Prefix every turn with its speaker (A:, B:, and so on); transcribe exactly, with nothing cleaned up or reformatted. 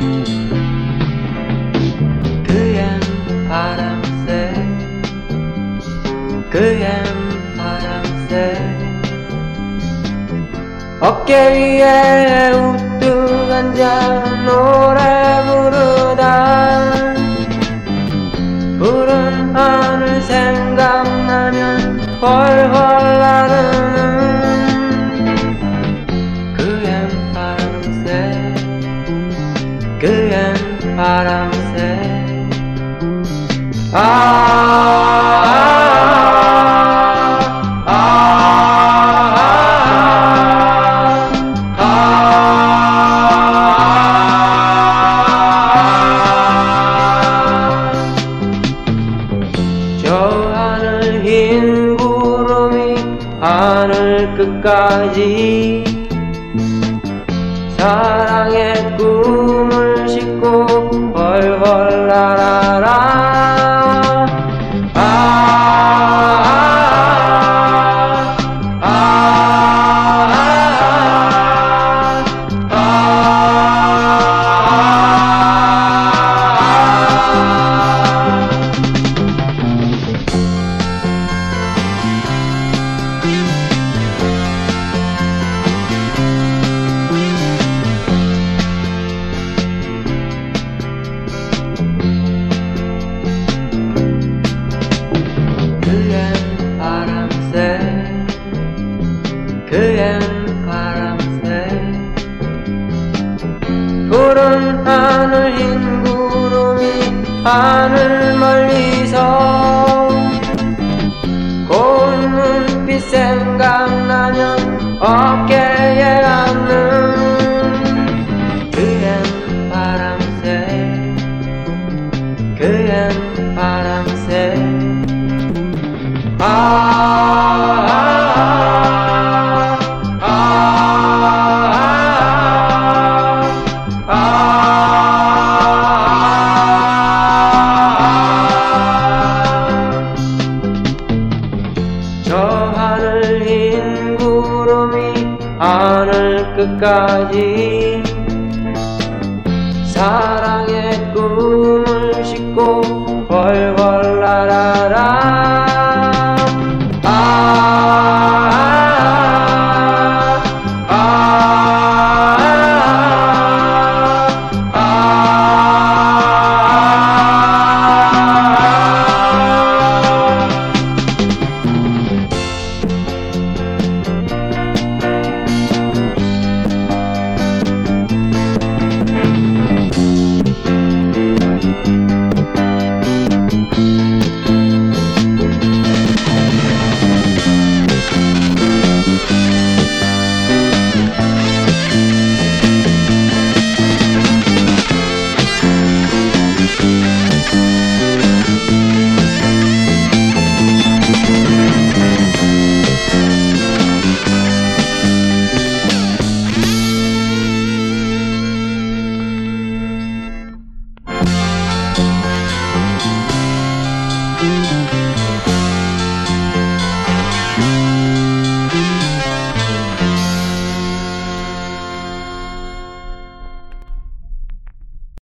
A: 그엔 파랑새 그엔 파랑새 어깨 위에 우뚝 앉아 노래 부르다 푸른 하늘 생각나면 훨훨 나르는 그엔 파랑새 그엔 파랑새 아, 아, 아, 아, 아. 저 하늘 흰 구름이 하늘 끝까지 사랑의 꿈을 싣고 훨훨 날아라 그엔 파랑새 푸른 하늘 흰 구름이 하늘 멀리서 고운 눈빛 생각나면 어깨에 안는 그엔 파랑새 그엔 파랑새 아 저 하늘 흰 구름이 하늘 끝까지 사랑의 꿈을 싣고 훨훨